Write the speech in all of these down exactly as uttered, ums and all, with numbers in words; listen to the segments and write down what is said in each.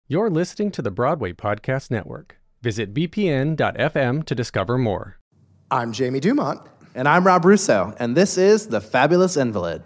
You're listening to the Broadway Podcast Network. Visit b p n dot f m to discover more. I'm Jamie Dumont. And I'm Rob Russo, and this is The Fabulous Invalid.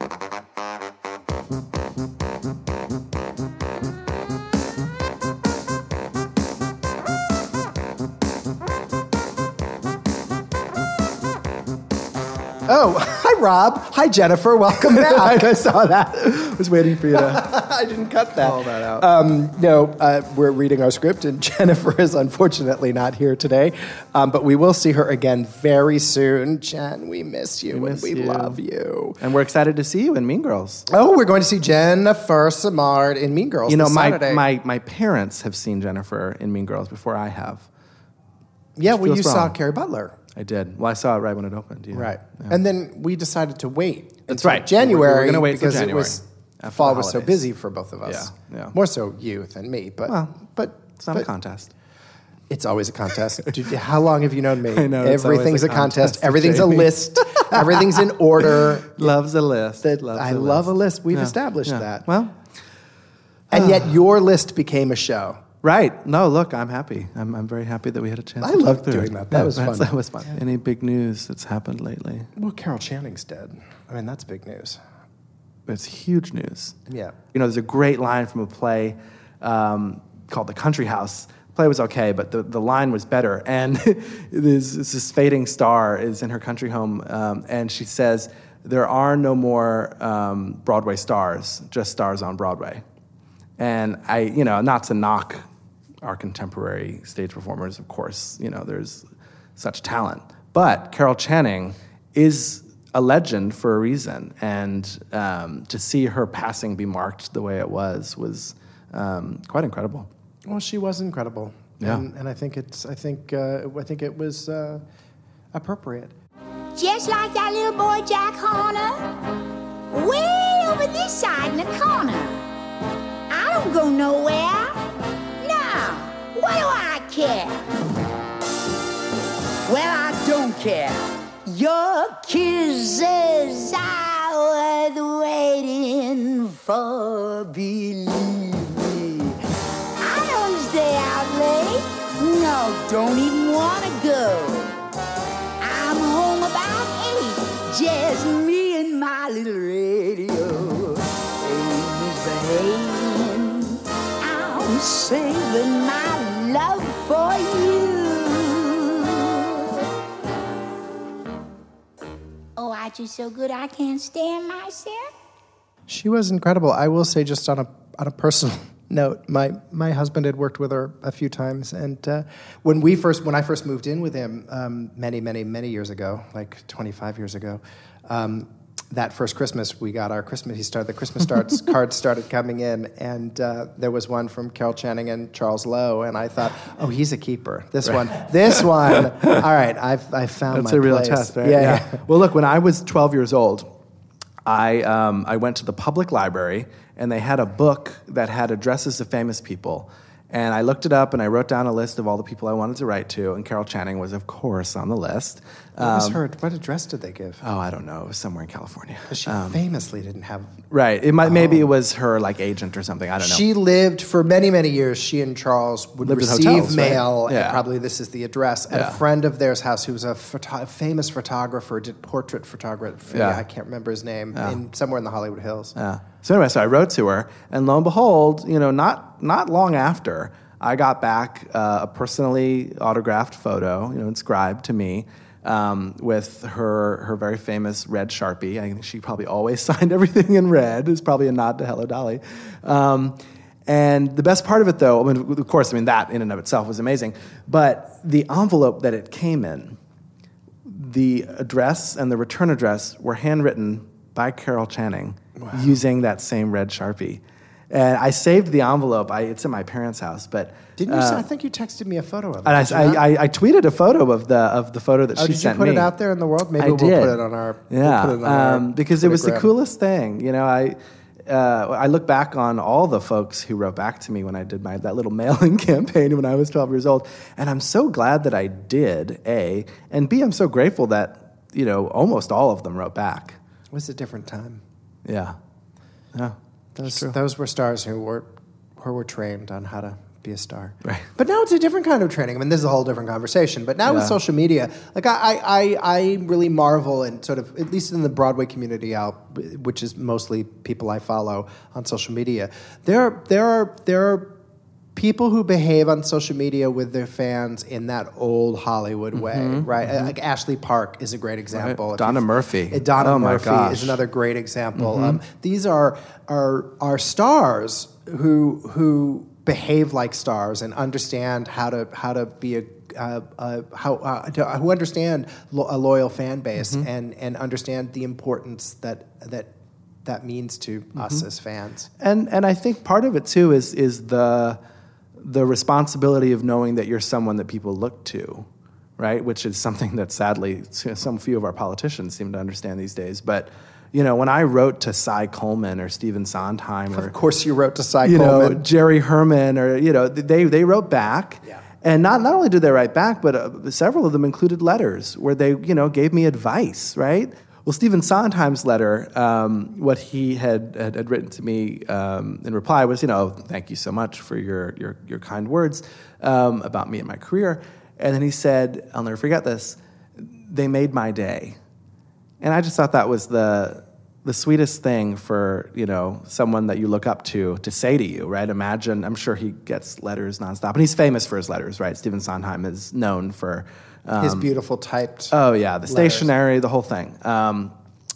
Oh, hi, Rob. Hi, Jennifer. Welcome back. I saw that. I was waiting for you to I didn't cut that. call that out. Um, no, uh, we're reading our script, and Jennifer is unfortunately not here today. Um, but we will see her again very soon. Jen, we miss you, We and miss we you. love you. And we're excited to see you in Mean Girls. Oh, we're going to see Jennifer Simard in Mean Girls You know, this my, Saturday. my my parents have seen Jennifer in Mean Girls before I have. yeah, which well, you feels saw wrong. Carrie Butler. I did. Well, I saw it right when it opened. Yeah. Right. Yeah. And then we decided to wait That's until right. January We're- we're gonna wait till because January, it was after fall the was so holidays. busy for both of us. Yeah, yeah. More so you than me, but Well, but It's not but a contest. It's always a contest. Dude, how long have you known me? I know, it's Everything's always a a contest. contest, Everything's Jamie. a list. Everything's in order. Loves a list. That Loves I a love list. a list. We've Yeah, established yeah. that. Well, And yet your list became a show. right. No, look, I'm happy. I'm I'm very happy that we had a chance I to talk loved through doing it. that. That was that's- fun. That was fun. Any big news that's happened lately? Well, Carol Channing's dead. I mean, that's big news. It's huge news. Yeah. You know, there's a great line from a play um, called The Country House. The play was okay, but the, the line was better. And this, this fading star is in her country home, um, and she says, there are no more um, Broadway stars, just stars on Broadway. And I, you know, not to knock our contemporary stage performers, of course, you know, there's such talent. But Carol Channing is a legend for a reason, and um, to see her passing be marked the way it was was um, quite incredible. Well, she was incredible. Yeah. And, and I think it's. I think. Uh, I think it was uh, appropriate. Just like that little boy Jack Horner, way over this side in the corner. I don't go nowhere. No, what do I care? Well, I don't care. Your kisses are worth waiting for, believe me. I don't stay out late. No, don't even want to go. I'm home about eight, just me and my little radio. Ain't misbehaving. I'm saving my love for you. Oh, aren't you so good I can't stand myself? She was incredible. I will say, just on a on a personal note, my my husband had worked with her a few times, and uh, when we first when I first moved in with him um, many many many years ago, like twenty-five years ago, um, that first Christmas we got our Christmas. He started the Christmas starts cards started coming in, and uh, there was one from Carol Channing and Charles Lowe, and I thought, oh, he's a keeper. This one, this one. All right, I've I found That's my a real place. test, right? Yeah, yeah. Well, look, when I was twelve years old, I um, I went to the public library, and they had a book that had addresses of famous people. And I looked it up, and I wrote down a list of all the people I wanted to write to, and Carol Channing was, of course, on the list. What was Um, her? What address did they give? Oh, I don't know. It was somewhere in California. She Um, famously didn't have. right. It might, Maybe it was her like agent or something. I don't know. She lived for many, many years. She and Charles would Lived in receive hotels, right? mail, and Yeah. probably this is the address, at Yeah. a friend of theirs' house who was a photo- famous photographer, did portrait photography. Yeah. I can't remember his name, Yeah. in somewhere in the Hollywood Hills. Yeah. So anyway, so I wrote to her, and lo and behold, you know, not not long after, I got back uh, a personally autographed photo, you know, inscribed to me, um, with her her very famous red Sharpie. I think she probably always signed everything in red. It's probably a nod to Hello Dolly. Um, and the best part of it, though, I mean, of course, I mean that in and of itself was amazing, but the envelope that it came in, the address and the return address were handwritten by Carol Channing using that same red Sharpie. And I saved the envelope. I, it's in my parents' house, but Didn't you? uh, say, I think you texted me a photo of it. and I, did you not? I, I, I tweeted a photo of the of the photo that Oh, she did you sent put me. it out there in the world? Maybe I we'll did. put it on our. we'll Yeah, put it on our um, because it was the Twitter gram. coolest thing. You know, I uh, I look back on all the folks who wrote back to me when I did my that little mailing campaign when I was twelve years old, and I'm so glad that I did. A and B, I'm so grateful that you know almost all of them wrote back. It was a different time. Yeah, yeah. Those true. those were stars who were who were trained on how to be a star. Right. But now it's a different kind of training. I mean, this is a whole different conversation. But now with Yeah. social media, like I, I, I really marvel and sort of, at least in the Broadway community out, which is mostly people I follow on social media, there, there are, there are people who behave on social media with their fans in that old Hollywood way, Mm-hmm, right? Mm-hmm. Like Ashley Park is a great example. Right. If Donna you've- Murphy. Uh, Donna Oh, my Murphy gosh. is another great example. Mm-hmm. Um, these are, are, are stars who, who behave like stars and understand how to, how to be a Uh, uh, how uh, to, uh, who understand lo- a loyal fan base mm-hmm. and, and understand the importance that that that means to mm-hmm. us as fans. And and I think part of it too is is the the responsibility of knowing that you're someone that people look to, right? Which is something that sadly some few of our politicians seem to understand these days. But you know, when I wrote to Cy Coleman or Stephen Sondheim, or of course you wrote to Cy you Coleman, know, Jerry Herman, or you know, they they wrote back. Yeah. And not, not only did they write back, but uh, several of them included letters where they, you know, gave me advice, right? Well, Stephen Sondheim's letter, um, what he had, had, had written to me um, in reply was, you know, thank you so much for your your, your kind words um, about me and my career. And then he said, I'll never forget this, they made my day. And I just thought that was the the sweetest thing for, you know, someone that you look up to to say to you, right? Imagine, I'm sure he gets letters nonstop. And he's famous for his letters, right? Stephen Sondheim is known for... Um, his beautiful typed Oh, yeah, the letters. stationery, the whole thing. Um,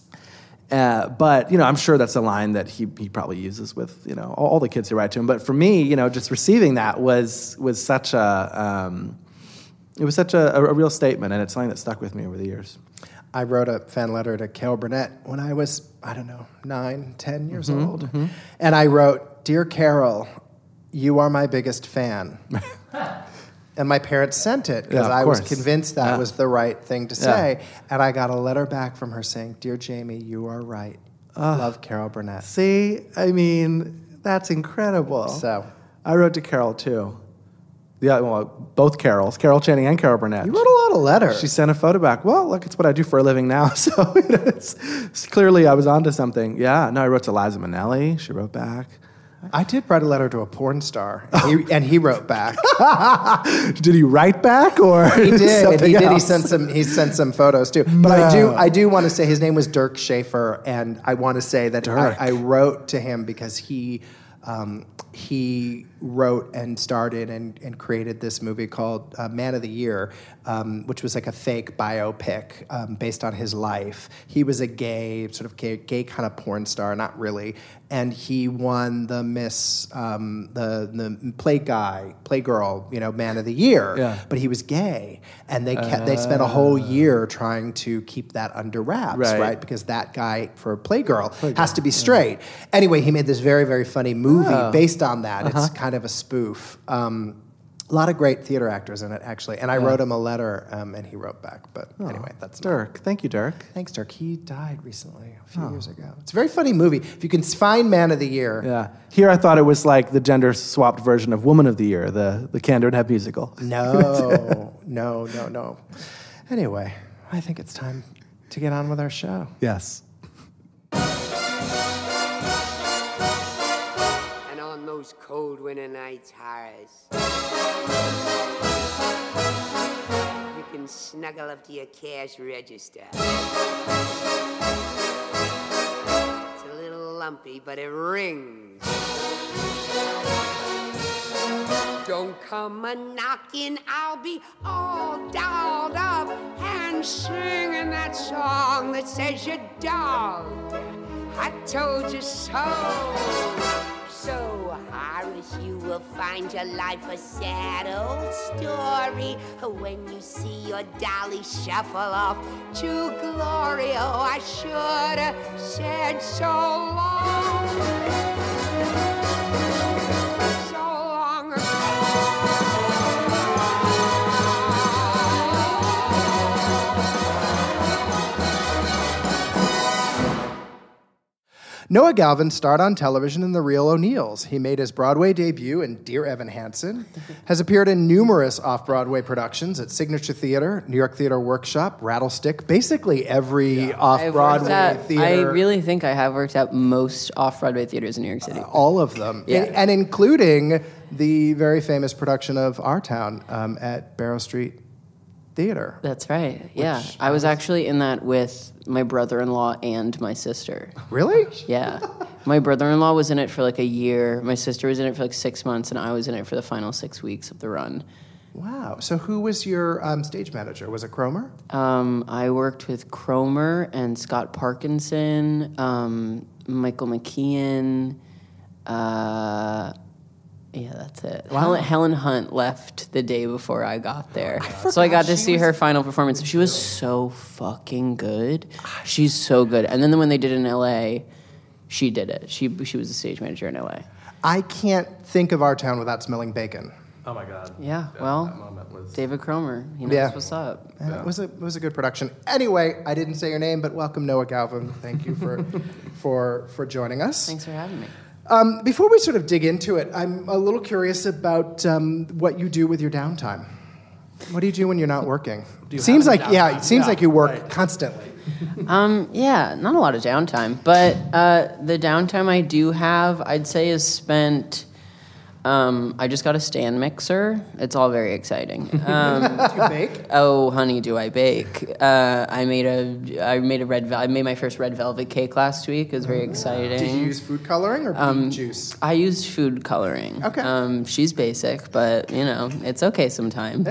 uh, but, you know, I'm sure that's a line that he he probably uses with, you know, all, all the kids who write to him. But for me, you know, just receiving that was was such a... Um, it was such a, a real statement, and it's something that stuck with me over the years. I wrote a fan letter to Carol Burnett when I was, I don't know, nine, ten years Mm-hmm, old. Mm-hmm. And I wrote, Dear Carol, you are my biggest fan. And my parents sent it because Yeah, of I was course. convinced that Yeah. was the right thing to say. And I got a letter back from her saying, Dear Jamie, you are right. Love, Carol Burnett. See, I mean, that's incredible. So I wrote to Carol too. Yeah, well, both Carols, Carol Channing and Carol Burnett. you wrote a lot of letters. She sent a photo back. Well, look, it's what I do for a living now. So you know, it's, it's clearly I was onto something. Yeah, no, I wrote to Liza Minnelli. She wrote back. I did write a letter to a porn star, and he, and he wrote back. Did he write back or He did. And something he did. He else? sent some. He sent some photos too. But I do. No. I do want to say his name was Dirk Schaefer, and I want to say that Dirk. I, I wrote to him because he um, he wrote and started and, and created this movie called uh, Man of the Year, um, which was like a fake biopic um, based on his life. He was a gay, sort of gay, gay kind of porn star, not really, and he won the Miss, um, the the play guy, play girl, you know, Man of the Year. Yeah. But he was gay, and they kept, they spent a whole year trying to keep that under wraps, Right. right? Because that guy for Playgirl has to be straight. Anyway, he made this very very funny movie Oh. based on that. It's kind of a spoof. Um, a lot of great theater actors in it, actually. And I wrote him a letter, um, and he wrote back. But anyway, that's not- Dirk. Thank you, Dirk. Thanks, Dirk. He died recently, a few years ago. It's a very funny movie. If you can find Man of the Year, Yeah. Here I thought it was like the gender-swapped version of Woman of the Year, the, the Candor and Head musical. no, no, no, no. Anyway, I think it's time to get on with our show. Yes. And on those cold winter nights, Horace, you can snuggle up to your cash register. It's a little lumpy, but it rings. Don't come a knocking, I'll be all dolled up and singing that song that says you're dogged. I told you so. So, Horace, you will find your life a sad old story when you see your dolly shuffle off to glory. Oh, I should have said so long. So long Noah Galvin starred on television in The Real O'Neills. He made his Broadway debut in Dear Evan Hansen, has appeared in numerous off-Broadway productions at Signature Theater, New York Theater Workshop, Rattlestick, basically every I've off-Broadway worked at- theater. I really think I have worked at most off-Broadway theaters in New York City. Uh, all of them. Yeah. And, and including the very famous production of Our Town um, at Barrow Street Theater. That's right. Yeah. I was actually in that with my brother-in-law and my sister. Really? Yeah. My brother-in-law was in it for like a year. My sister was in it for like six months, and I was in it for the final six weeks of the run. Wow. So who was your um, stage manager? Was it Cromer? Um, I worked with Cromer and Scott Parkinson, um, Michael McKeon. Uh, yeah, that's it. Wow. Helen, Helen Hunt left the day before I got there. I so I got to she see was- her final performance. She was so fucking good. She's so good. And then when they did it in L A, she did it. She she was the stage manager in L A. I can't think of Our Town without smelling bacon. Oh my God. Yeah, that well, moment was. David Cromer, he knows Yeah. what's up. Uh, It was a it was a good production. Anyway, I didn't say your name, but welcome Noah Galvin. Thank you for for for joining us. Thanks for having me. Um, before we sort of dig into it, I'm a little curious about um, what you do with your downtime. What do you do when you're not working? Do you seems have like yeah, downtime? it seems Yeah, like you work right. constantly. Um, yeah, not a lot of downtime, but uh, the downtime I do have, I'd say, is spent. Um, I just got a stand mixer. It's all very exciting. Um, Do you bake? oh, honey, do I bake? Uh, I made a I made a red. Vel- I made my first red velvet cake last week. It was very exciting. Did you use food coloring or beet Um, juice? I used food coloring. Okay. Um, she's basic, but you know it's okay sometimes.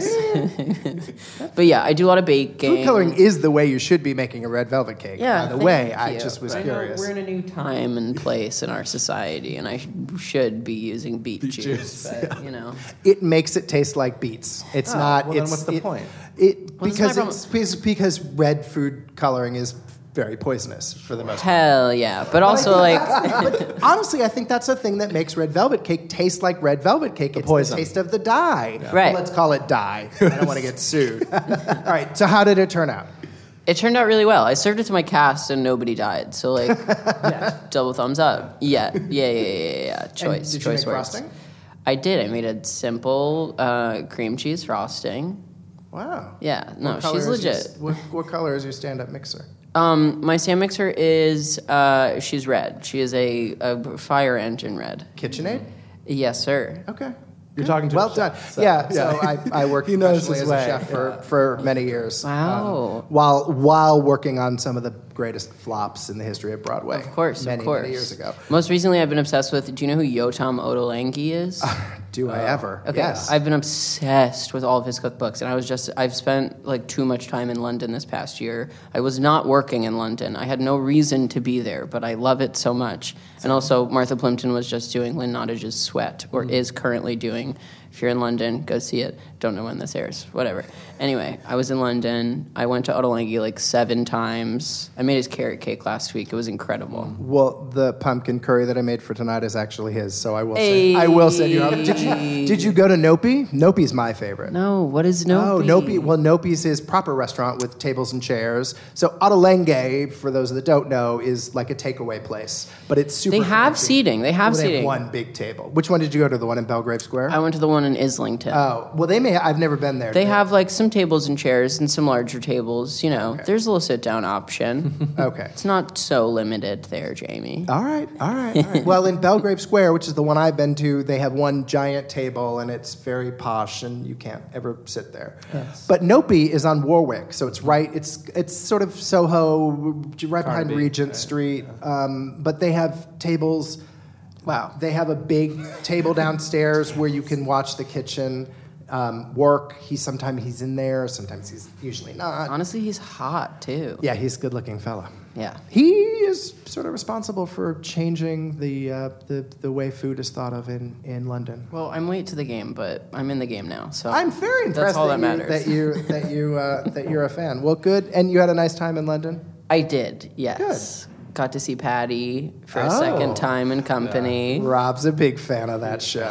But yeah, I do a lot of baking. Food coloring is the way you should be making a red velvet cake. Yeah, By the thank way, I you. just was I know curious. we're in a new time and place in our society, and I sh- should be using beet, juice, juice, but you know. It makes it taste like beets. It's Oh, not. well, then it's, what's the it- point? It Well, that's because my it's because, because red food coloring is very poisonous for the most part. Hell yeah, but also like But honestly, I think that's the thing that makes red velvet cake taste like red velvet cake. It's poison. the taste of the dye. Right. Well, let's call it dye. I don't want to get sued. All right. So how did it turn out? it turned out really well. I served it to my cast and nobody died, so like double thumbs up. Yeah, yeah, yeah, yeah, yeah. yeah. Choice, did you choice make works. frosting? I did. I made a simple uh, cream cheese frosting. Wow. Yeah, no, What color she's is your- legit. what, what color is your stand-up mixer? Um, my stand mixer is uh, she's red. She is a, a fire engine red. KitchenAid? Yes, sir. Okay. You're talking to Well a done. chef, so- yeah, yeah. so I, I worked He knows professionally his as way, a chef for, yeah. for many years. Wow. um, while while working on some of the greatest flops in the history of Broadway. Of course, many, of course. many years ago. Most recently, I've been obsessed with. Do you know who Yotam Ottolenghi is? Do I ever? Okay, Yes. I've been obsessed with all of his cookbooks, and I was just, I've spent like too much time in London this past year. I was not working in London. I had no reason to be there, but I love it so much. And also, Martha Plimpton was just doing Lynn Nottage's Sweat, or is currently doing. If you're in London, go see it. Don't know when this airs. Whatever. Anyway, I was in London. I went to Ottolenghi like seven times. I made his carrot cake last week. It was incredible. Well, the pumpkin curry that I made for tonight is actually his, so I will say I will send you out. Did you did you go to Nopi? Nopi's my favorite. No, what is Oh, Nopi? Nopi. Well, Nopi's his proper restaurant with tables and chairs. So Ottolenghi, for those that don't know, is like a takeaway place, but it's super. They have fancy. seating. They have Well, they seating. one big table. Which one did you go to? The one in Belgrave Square? I went to the one in Islington. Oh, well, they may. I've never been there. They have like some tables and chairs and some larger tables. You know, Okay. there's a little sit down option. Okay. It's not so limited there, Jamie. All right, all right, all right. Well, in Belgrave Square, which is the one I've been to, they have one giant table, and it's very posh, and you can't ever sit there. Yes. But Nopi is on Warwick, so it's right. It's it's sort of Soho, right behind Carnaby, Regent right, Street. Um, but they have tables. Wow. They have a big table downstairs where you can watch the kitchen um, work. He sometimes he's in there, sometimes he's usually not. Honestly, he's hot too. Yeah, he's a good-looking fella. Yeah. He is sort of responsible for changing the uh, the the way food is thought of in, in London. Well, I'm late to the game, but I'm in the game now. So I'm very impressed That's all that, that you, matters. that you that you uh, that you're a fan. Well, good, and you had a nice time in London. I did. Yes. Got to see Patty for a Oh. second time in company. Rob's a big fan of that show.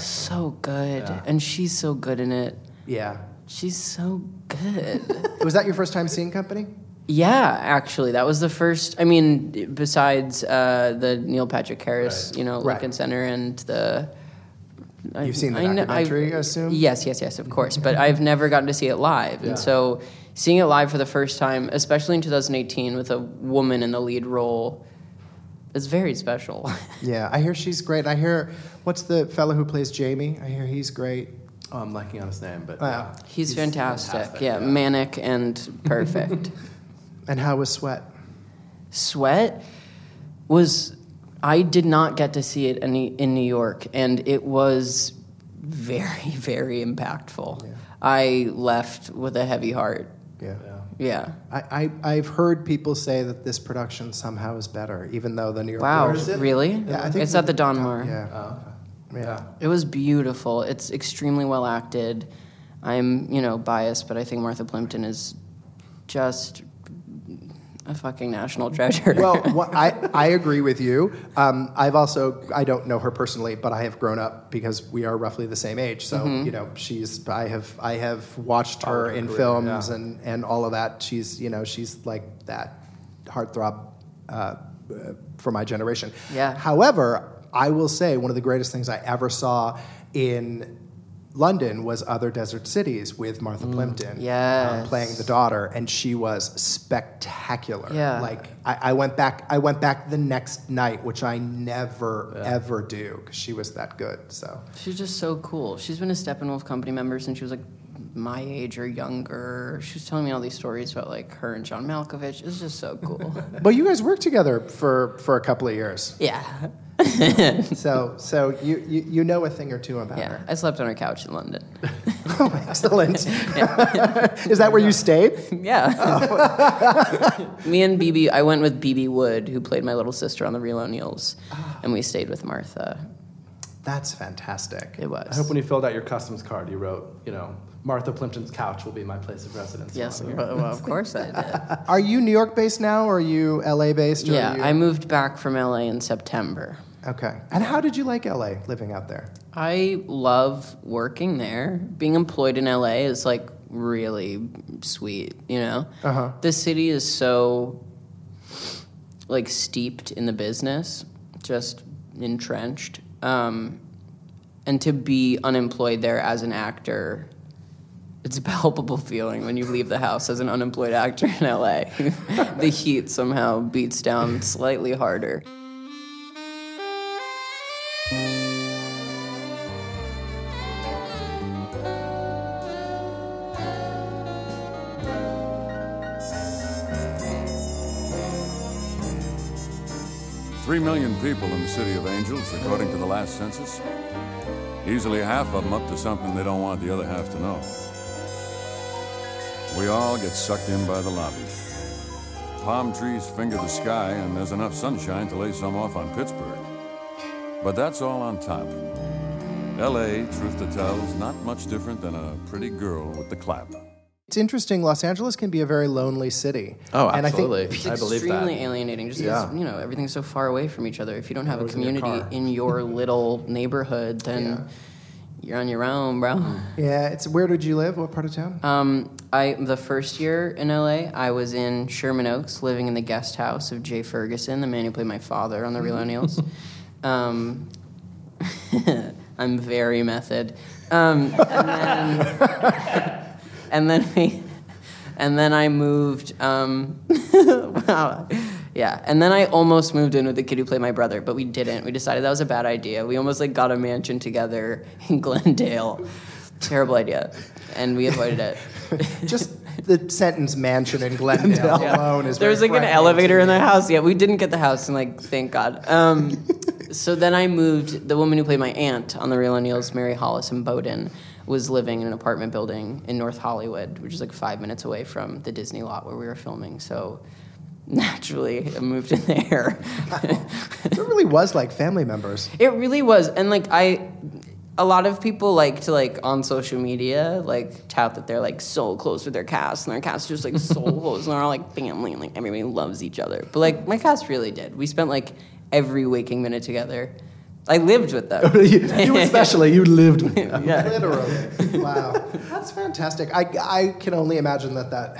So good, and she's so good in it. Yeah. She's so good. Was that your first time seeing Company? Yeah, actually, that was the first. I mean, besides uh, the Neil Patrick Harris, Right. you know, Right. Lincoln Center and the. You've seen the I kn- documentary, I, I assume? Yes, yes, yes, of course. But I've never gotten to see it live, Yeah. and so seeing it live for the first time, especially in two thousand eighteen, with a woman in the lead role, is very special. Yeah, I hear she's great. I hear, what's the fellow who plays Jamie? I hear he's great. Oh, I'm blanking on his name, but Wow. yeah. He's, fantastic. fantastic, Yeah, yeah. manic and perfect. And how was Sweat? Sweat was, I did not get to see it in, in New York, and it was very, very impactful. Yeah. I left with a heavy heart. Yeah. Yeah. Yeah. I, I, I've heard people say that this production somehow is better, even though the New York Wow, version- really? Yeah, I think it's at the Donmar. Yeah. Oh, okay. Yeah. It was beautiful. It's extremely well acted. I'm, you know, biased, but I think Martha Plimpton is just a fucking national treasure. Well, what, I, I agree with you. Um, I've also, I don't know her personally, but I have grown up because we are roughly the same age. So, Mm-hmm. you know, she's, I have, I have watched her Followed her in career, films yeah. and, and all of that. She's, you know, she's like that heartthrob uh, uh, for my generation. Yeah. However, I will say one of the greatest things I ever saw in London was Other Desert Cities with Martha Plimpton um, Yes. playing the daughter, and she was spectacular. Yeah. Like I, I went back, I went back the next night, which I never ever do because she was that good. So She's just so cool. She's been a Steppenwolf company member since she was like my age or younger. She was telling me all these stories about like her and John Malkovich. It's just so cool. but you guys worked together for for a couple of years, Yeah. so so you, you you know a thing or two about Yeah. her. I slept on her couch in London. Oh, excellent. Is that where you stayed? Yeah. Me and B B, I went with B B Wood, who played my little sister on The Real O'Neills, and we stayed with Martha. That's fantastic. It was. I hope when you filled out your customs card, you wrote, you know, Martha Plimpton's couch will be my place of residence. Yes, while I'm well, here. well, of course I did. Are you New York based now, or are you L A based? Or Yeah, are you... I moved back from L A in September. Okay. And how did you like L A, living out there? I love working there. Being employed in L A is like really sweet, you know? Uh-huh. The city is so like steeped in the business, just entrenched. Um, and to be unemployed there as an actor, it's a palpable feeling when you leave the house as an unemployed actor in L A. The heat somehow beats down slightly harder. Three million people in the City of Angels, according to the last census. Easily half of them up to something they don't want the other half to know. We all get sucked in by the lobby. Palm trees finger the sky, and there's enough sunshine to lay some off on Pittsburgh. But that's all on top. L A, truth to tell, is not much different than a pretty girl with the clap. It's interesting. Los Angeles can be a very lonely city. Oh, And I think absolutely. It's I believe extremely that. alienating, just Yeah. because, you know, everything's so far away from each other. If you don't have a Always in your community car. in your little neighborhood, then you're on your own, bro. Yeah, it's where did you live? What part of town? Um, I the first year in L A, I was in Sherman Oaks, living in the guest house of Jay Ferguson, the man who played my father on The Real O'Neills. Um, I'm very method. Um, and then, and then we, and then I moved. Um, wow, yeah. And then I almost moved in with the kid who played my brother, but we didn't. We decided that was a bad idea. We almost like got a mansion together in Glendale. Terrible idea, and we avoided it. Just the sentence mansion in Glendale Yeah. alone is There was very like an frightening elevator to in me. the house. Yeah, we didn't get the house, and like, thank God. Um, so then I moved. The woman who played my aunt on The Real O'Neills, Mary Hollis in Bowdoin, was living in an apartment building in North Hollywood, which is like five minutes away from the Disney lot where we were filming. So naturally, I moved in there. It really was like family members. It really was, and like I, a lot of people like to like on social media like tout that they're like so close with their cast, and their cast is just like so close, and they're all like family, and like everybody loves each other. But like my cast really did. We spent like every waking minute together. I lived with them. you, you especially, you lived with them. Yeah. Literally. Wow. That's fantastic. I, I can only imagine that that helped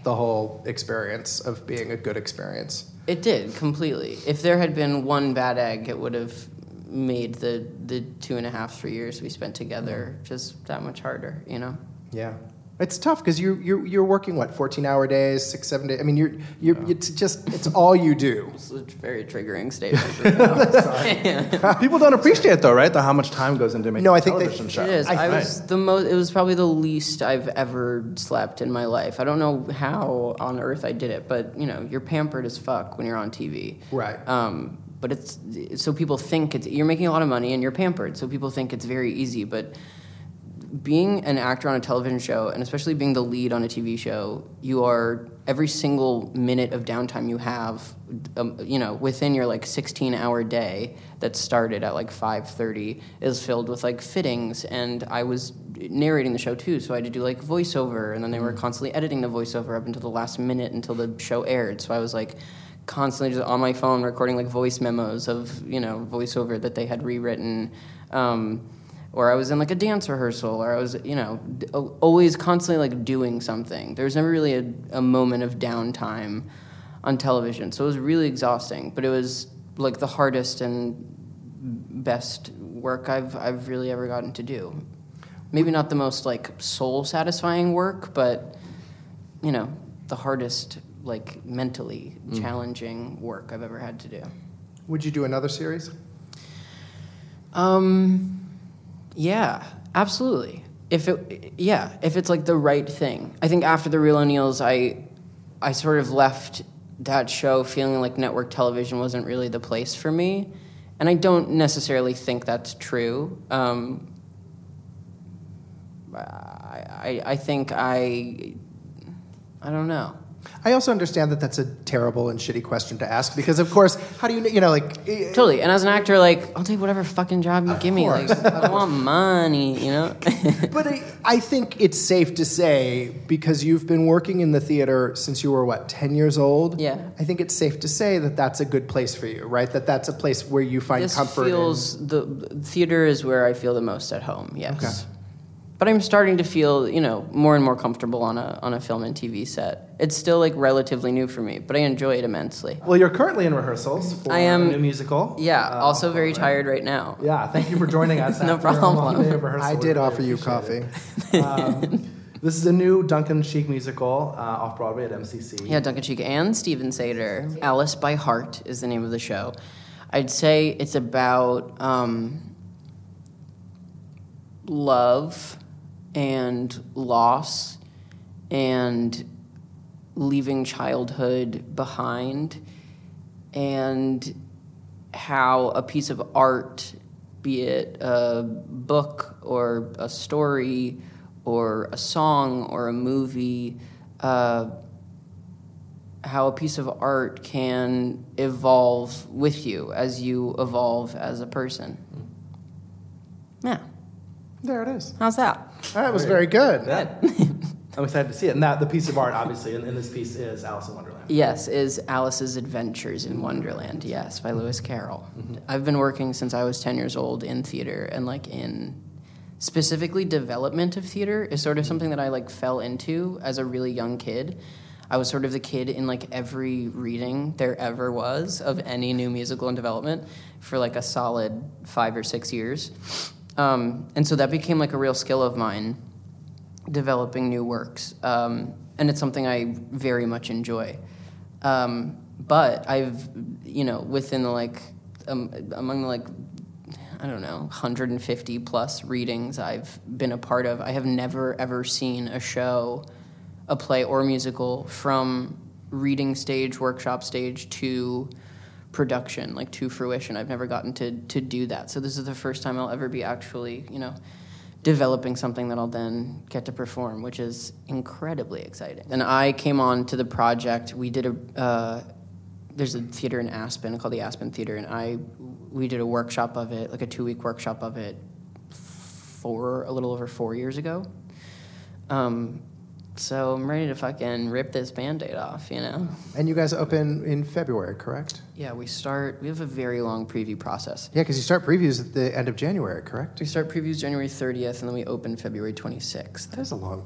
the whole experience of being a good experience. It did, completely. If there had been one bad egg, it would have made the, the two and a half, three years we spent together just that much harder, you know? Yeah. It's tough because you're, you're, you're working, what, fourteen-hour days, six, seven days? I mean, you're, you're, yeah. it's just, it's all you do. It's a very triggering statement. For People don't appreciate, though, right? The, how much time goes into making no, I a think television they, show. It is. I, I was the most. It was probably the least I've ever slept in my life. I don't know how on earth I did it, but, you know, you're pampered as fuck when you're on T V. Right. Um, but it's, so people think it's, you're making a lot of money and you're pampered, so people think it's very easy, but being an actor on a television show, and especially being the lead on a T V show, you are, every single minute of downtime you have, um, you know, within your like sixteen-hour day that started at like five thirty is filled with like fittings, and I was narrating the show too, so I had to do like voiceover, and then they were constantly editing the voiceover up until the last minute until the show aired, so I was like constantly just on my phone recording like voice memos of, you know, voiceover that they had rewritten. Um, Or I was in like a dance rehearsal, or I was, you know, d- always constantly like doing something. There was never really a, a moment of downtime on television, so it was really exhausting. But it was like the hardest and best work I've I've really ever gotten to do. Maybe not the most like soul satisfying work, but you know, the hardest like mentally mm. challenging work I've ever had to do. Would you do another series? Um. Yeah, absolutely. If it, yeah, if it's like the right thing. I think after The Real O'Neals, I, I sort of left that show feeling like network television wasn't really the place for me, and I don't necessarily think that's true. Um, I, I, I think I, I don't know. I also understand that that's a terrible and shitty question to ask because, of course, how do you, you know, like... Totally. And as an actor, like, I'll take whatever fucking job you give me. Like, I want money, you know? But I, I think it's safe to say, because you've been working in the theater since you were, what, ten years old? Yeah. I think it's safe to say that that's a good place for you, right? That that's a place where you find this comfort. Feels in... the theater is where I feel the most at home, yes. Okay. But I'm starting to feel, you know, more and more comfortable on a on a film and T V set. It's still like relatively new for me, but I enjoy it immensely. Well, you're currently in rehearsals for I am, a new musical. Yeah, uh, also very tired right now. Yeah, thank you for joining us. No problem. I did offer you coffee. um, this is a new Duncan Sheik musical uh, off Broadway at M C C. Yeah, Duncan Sheik and Steven Sater. Alice by Heart is the name of the show. I'd say it's about um, love and loss and leaving childhood behind, and how a piece of art, be it a book or a story or a song or a movie, uh, how a piece of art can evolve with you as you evolve as a person. Yeah. There it is. How's that? That was very good. Yeah. I'm excited to see it. And that the piece of art, obviously, in, in this piece is Alice in Wonderland. Yes, is Alice's Adventures in Wonderland, yes, by Lewis Carroll. Mm-hmm. I've been working since I was ten years old in theater, and like in specifically development of theater is sort of something that I like fell into as a really young kid. I was sort of the kid in like every reading there ever was of any new musical in development for like a solid five or six years. Um, and so that became like a real skill of mine, developing new works. Um, and it's something I very much enjoy. Um, but I've, you know, within the like, um, among the like, I don't know, one hundred fifty plus readings I've been a part of, I have never ever seen a show, a play or musical from reading stage, workshop stage to production, like to fruition. I've never gotten to to do that. So this is the first time I'll ever be actually, you know, developing something that I'll then get to perform, which is incredibly exciting. And I came on to the project. We did a, uh, there's a theater in Aspen called the Aspen Theater, and I, we did a workshop of it, like a two-week workshop of it, four, a little over four years ago. Um, So I'm ready to fucking rip this Band-Aid off, you know? And you guys open in February, correct? Yeah, we start, we have a very long preview process. Yeah, because you start previews at the end of January, correct? We start previews January thirtieth, and then we open February twenty-sixth. That is a long...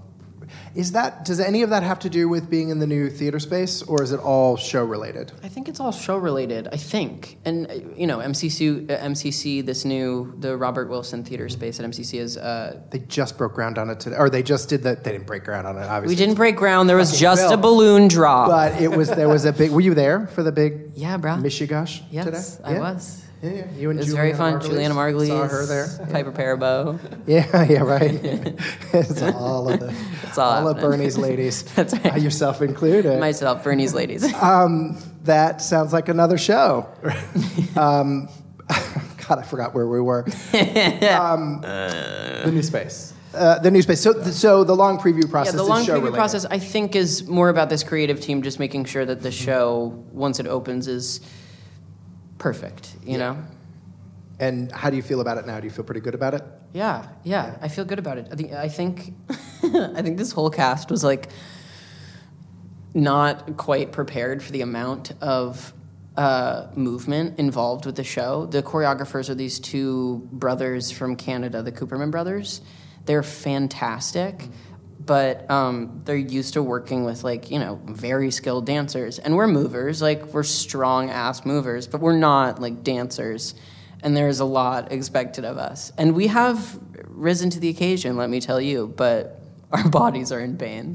Is that, does any of that have to do with being in the new theater space, or is it all show related? I think it's all show related. I think, and uh, you know, M C C, uh, M C C, this new the Robert Wilson Theater Space at M C C is. Uh, They just broke ground on it today, or they just did that. They didn't break ground on it. Obviously, we didn't break ground. There was Fucking just Bill. a balloon drop. But it was there was a big. Were you there for the big? Yeah, bro. Michigosh Yes, today? I Yeah? was. Yeah, yeah. You and It was Juliana very fun. Margulies. Juliana Margulies. Saw her there. Piper Parabo. Yeah, yeah, right. It's all of the, It's all all of happening. Bernie's ladies. That's right. Uh, yourself included. Myself, Bernie's ladies. Um, that sounds like another show. um, God, I forgot where we were. Um, The new space. uh, the new space. So, so the long preview process. Yeah, the is long show preview related. process, I think, is more about this creative team just making sure that the show, once it opens, is perfect, you know? And how do you feel about it now? Do you feel pretty good about it? Yeah, yeah, I feel good about it. I think, I think, I think this whole cast was like not quite prepared for the amount of uh, movement involved with the show. The choreographers are these two brothers from Canada, the Cooperman brothers. They're fantastic, but um, they're used to working with, like, you know, very skilled dancers. And we're movers, like, we're strong-ass movers, but we're not, like, dancers. And there's a lot expected of us. And we have risen to the occasion, let me tell you, but our bodies are in pain.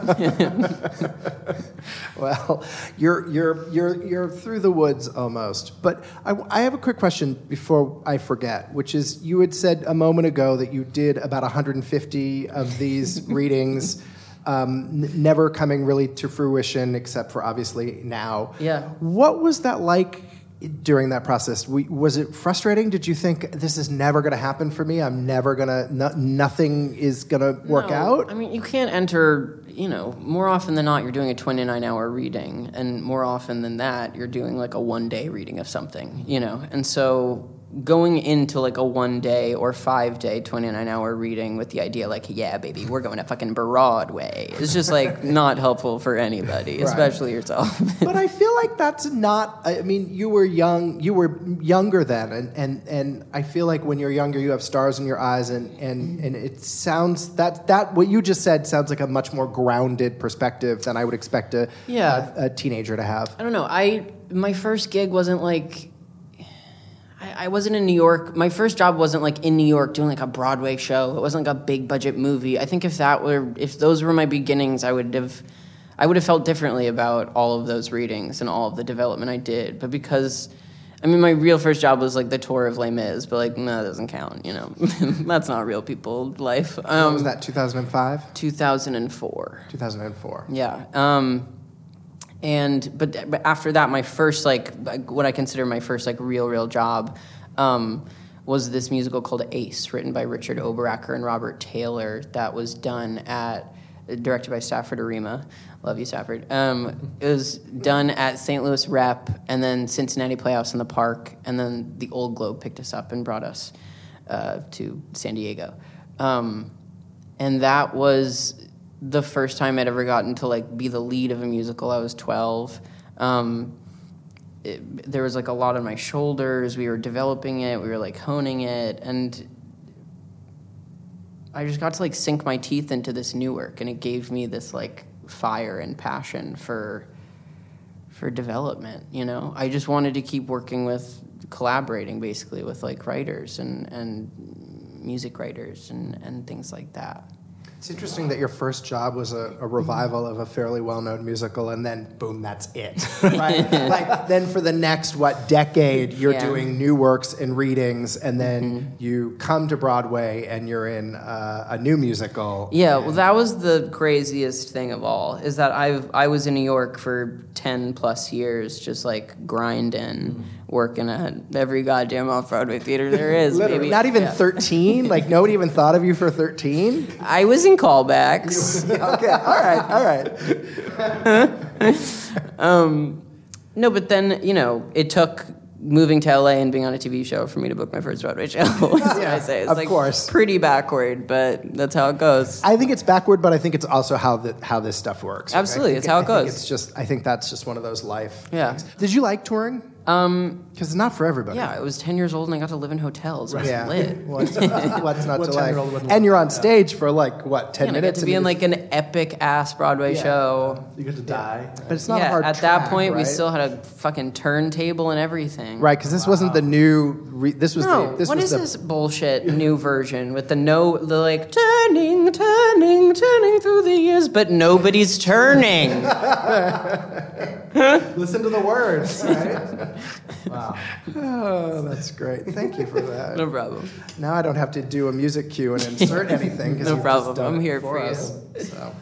Well, you're you're you're you're through the woods almost. But I, I have a quick question before I forget, which is you had said a moment ago that you did about one hundred fifty of these readings, um, n- never coming really to fruition except for obviously now. Yeah. What was that like during that process? We, was it frustrating? Did you think this is never going to happen for me? I'm never going to, no, nothing is going to work No, out? I mean, you can't enter, you know, more often than not, you're doing a twenty-nine hour reading. And more often than that, you're doing like a one day reading of something, you know? And so going into like a one day or five day twenty-nine hour reading with the idea like, yeah, baby, we're going to fucking Broadway, is just like not helpful for anybody, Right. especially yourself. But I feel like that's not, I mean, you were young, you were younger then, and, and, and I feel like when you're younger, you have stars in your eyes, and, and, and it sounds, that, that, what you just said sounds like a much more grounded perspective than I would expect a, Yeah. a, a teenager to have. I don't know. I my first gig wasn't like I, I wasn't in New York. My first job wasn't like in New York doing like a Broadway show. It wasn't like a big budget movie. I think if that were if those were my beginnings, I would have I would have felt differently about all of those readings and all of the development I did. But because I mean, my real first job was like the tour of Les Mis, but like, no, that doesn't count, you know. That's not real people life. Um, What was that, two thousand five? two thousand four. two thousand four. Yeah. Um, and but, but after that, my first like what I consider my first like real real job um, was this musical called Ace, written by Richard Oberacker and Robert Taylor. That was done at directed by Stafford Arima. Love you, Stafford. Um, it was done at Saint Louis Rep, and then Cincinnati Playhouse in the Park, and then the Old Globe picked us up and brought us uh, to San Diego. Um, and that was the first time I'd ever gotten to like be the lead of a musical. I was twelve. Um, it, there was like a lot on my shoulders. We were developing it. We were like honing it, and I just got to like sink my teeth into this new work, and it gave me this like fire and passion for for development. You know, I just wanted to keep working with collaborating basically with like writers and and music writers and and things like that. It's interesting that your first job was a, a revival of a fairly well-known musical, and then boom, that's it. Right? Like then for the next what decade, you're Yeah. doing new works and readings, and then mm-hmm. you come to Broadway and you're in uh, a new musical. Yeah, and well, that was the craziest thing of all. Is that I've I was in New York for ten plus years, just like grinding, working at every goddamn off-Broadway theater there is. Literally, maybe. not even Yeah. thirteen. Like nobody even thought of you for thirteen. I was in callbacks. Okay, all right, all right. um, no, but then you know it took moving to L A and being on a T V show for me to book my first Broadway show. That's what Yeah, I say. It's of like course. pretty backward, but that's how it goes. I think it's backward, but I think it's also how the, how this stuff works. Absolutely, I think it's how it I think goes. It's just I think that's just one of those life. Yeah. things. Did you like touring? Um, Because it's not for everybody. yeah, I was ten years old and I got to live in hotels. It was Yeah. lit. What's, what's not What to like? ten-year-old wouldn't And you're on stage for like what ten And I minutes? get to be and in you like an epic ass Broadway show. You get to die. just- but it's not yeah, a hard at track, that point we right? still had a fucking turntable and everything. right because this wasn't the new. Re- this was No, the. This what was is the, this bullshit new version with the no, the like turning, turning, turning through the years, but nobody's turning. Listen to the words, right? Wow. Oh, that's great. Thank you for that. No problem. Now I don't have to do a music cue and insert anything. 'Cause No you've problem. Just done I'm it here for for you. us. So.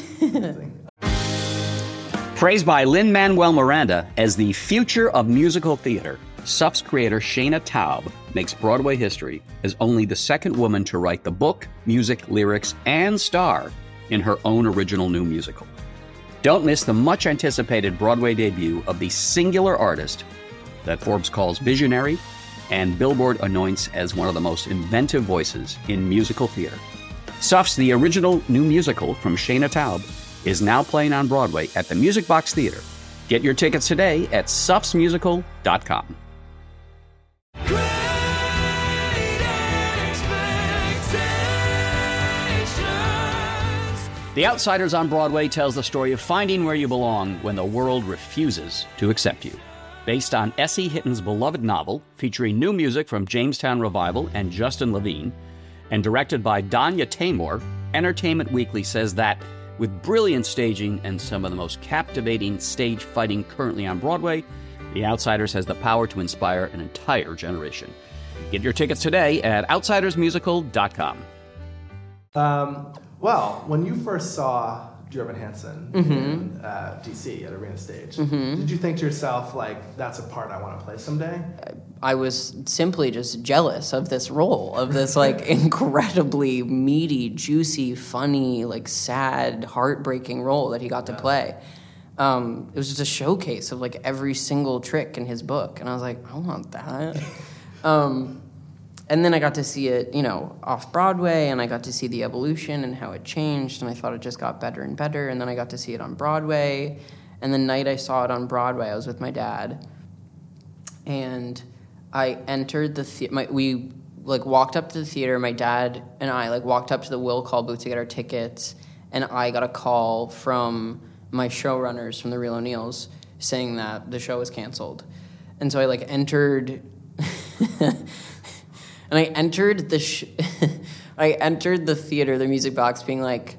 Praised by Lin-Manuel Miranda as the future of musical theater, S U F's creator Shayna Taub makes Broadway history as only the second woman to write the book, music, lyrics, and star in her own original new musical. Don't miss the much-anticipated Broadway debut of the singular artist that Forbes calls visionary and Billboard anoints as one of the most inventive voices in musical theater. S U F's The Original New Musical from Shayna Taub is now playing on Broadway at the Music Box Theater. Get your tickets today at sufs musical dot com. The Outsiders on Broadway tells the story of finding where you belong when the world refuses to accept you. Based on S E. Hitton's beloved novel, featuring new music from Jamestown Revival and Justin Levine, and directed by Danya Taymor, Entertainment Weekly says that, with brilliant staging and some of the most captivating stage fighting currently on Broadway, The Outsiders has the power to inspire an entire generation. Get your tickets today at outsiders musical dot com. Um, well, when you first saw German Hansen Mm-hmm. in uh, D C at Arena Stage, did you think to yourself, like, that's a part I want to play someday? I was simply just jealous of this role, of this like incredibly meaty, juicy, funny, like sad, heartbreaking role that he got to play. Um, it was just a showcase of like every single trick in his book, and I was like, I want that. um, and then I got to see it, you know, off Broadway, and I got to see the evolution and how it changed, and I thought it just got better and better. And then I got to see it on Broadway, and the night I saw it on Broadway, I was with my dad, and I entered the theater. We like walked up to the theater. My dad and I like walked up to the will call booth to get our tickets, and I got a call from my showrunners from the Real O'Neills saying that the show was canceled. And so I like entered, and I entered the sh- I entered the theater, the Music Box, being like,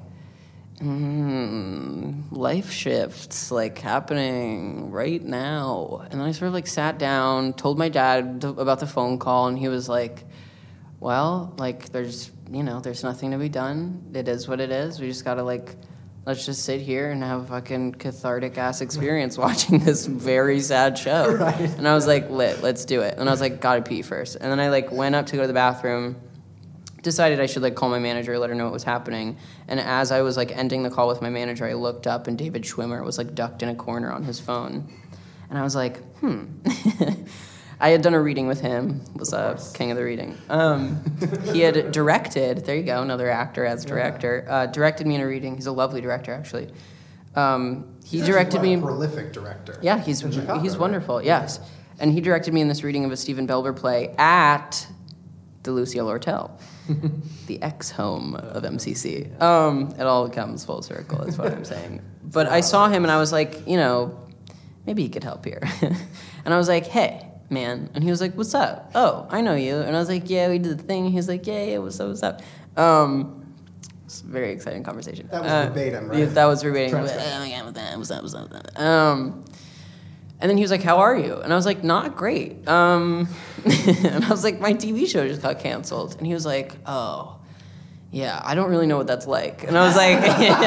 mm, life shifts like happening right now. And then I sort of like sat down, told my dad th- about the phone call, and he was like, well, like there's, you know, there's nothing to be done. It is what it is. We just gotta like, let's just sit here and have a fucking cathartic ass experience watching this very sad show. Right. And I was like, lit, let's do it. And I was like, gotta pee first. And then I like went up to go to the bathroom, decided I should like call my manager, let her know what was happening. And as I was like ending the call with my manager, I looked up and David Schwimmer was like ducked in a corner on his phone. And I was like, hmm. I had done a reading with him, was a king of the reading. Um, he had directed, there you go, another actor as director, uh, directed me in a reading. He's a lovely director, actually. Um, he He's directed actually me. quite a prolific director. Yeah, he's Chicago, he's right? wonderful. Yes, and he directed me in this reading of a Stephen Belber play at the Lucille Ortel, the ex-home of M C C. Um, it all comes full circle, is what I'm saying. But I saw him and I was like, you know, maybe he could help here. And I was like, hey, man. And he was like, what's up? Oh, I know you. And I was like, yeah, we did the thing. He was like, yeah, yeah, what's up, what's up? Um, it's a very exciting conversation. That was Uh, verbatim, right? Yeah, that was verbatim. Transcript. Oh my God, what's that, what's up, what's up, what's up? Um, and then he was like, how are you? And I was like, not great. Um, and I was like, my T V show just got canceled. And he was like, oh, yeah, I don't really know what that's like. And I was like,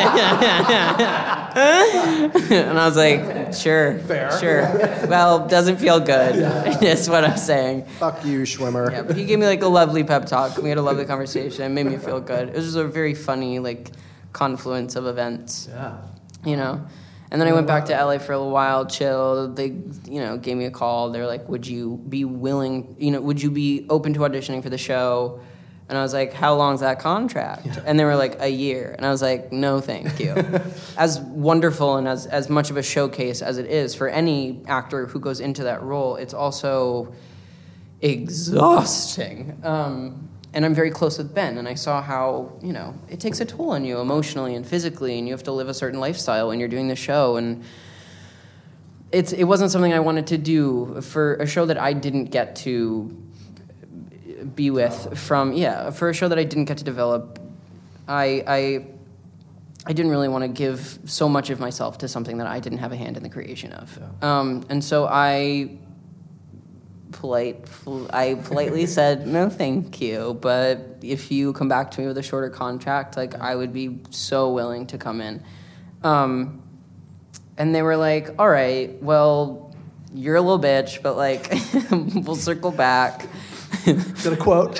and I was like, sure, Fair. sure. Well, doesn't feel good. That's what I'm saying. Fuck you, Schwimmer. Yeah, but he gave me like a lovely pep talk. We had a lovely conversation. It made me feel good. It was just a very funny like confluence of events. Yeah. You know. And then I went back to L A for a little while, chilled. They, you know, gave me a call. They're like, would you be willing, you know, would you be open to auditioning for the show? And I was like, how long's that contract? Yeah. And they were like, a year. And I was like, no, thank you. As wonderful and as, as much of a showcase as it is for any actor who goes into that role, it's also exhausting. Um, and I'm very close with Ben, and I saw how, you know, it takes a toll on you emotionally and physically, and you have to live a certain lifestyle when you're doing the show. And it's it wasn't something I wanted to do for a show that I didn't get to be with from yeah for a show that I didn't get to develop. I I I didn't really want to give so much of myself to something that I didn't have a hand in the creation of. Yeah. Um, and so I polite I politely said no, thank you. But if you come back to me with a shorter contract, like I would be so willing to come in. Um, and they were like, all right, well, you're a little bitch, but like we'll circle back. Is that a quote?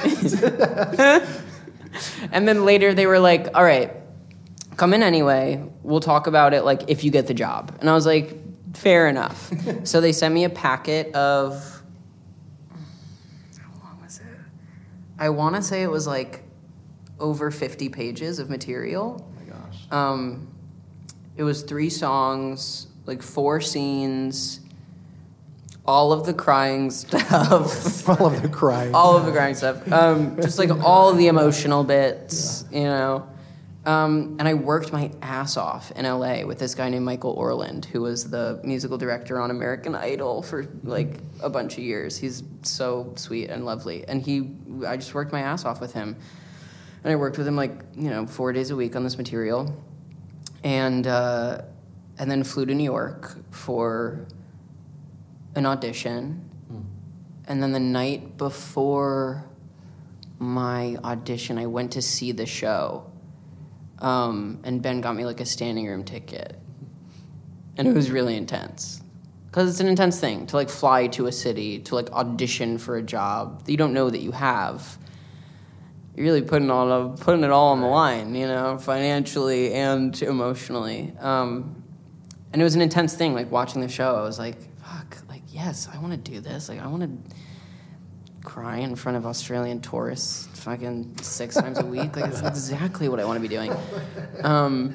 And then later they were like, all right, come in anyway. We'll talk about it like if you get the job. And I was like, fair enough. So they sent me a packet of, how long was it? I want to say it was like over fifty pages of material. Oh my gosh. Um, it was three songs, like four scenes, all of the crying stuff. all of the crying. all of the crying stuff. Um, just like all of the emotional bits, yeah. you know. Um, and I worked my ass off in L A with this guy named Michael Orland, who was the musical director on American Idol for like a bunch of years. He's so sweet and lovely. And he, I just worked my ass off with him. And I worked with him like, you know, four days a week on this material. And, uh, and then flew to New York for an audition, mm. and then the night before my audition, I went to see the show, um, and Ben got me like a standing room ticket, and it was really intense, because it's an intense thing to like fly to a city to like audition for a job that you don't know that you have. You're really putting all putting it all on the line, you know, financially and emotionally, um, and it was an intense thing. Like watching the show, I was like, fuck. Yes, I want to do this. Like, I want to cry in front of Australian tourists fucking six times a week. Like, it's exactly what I want to be doing. Um,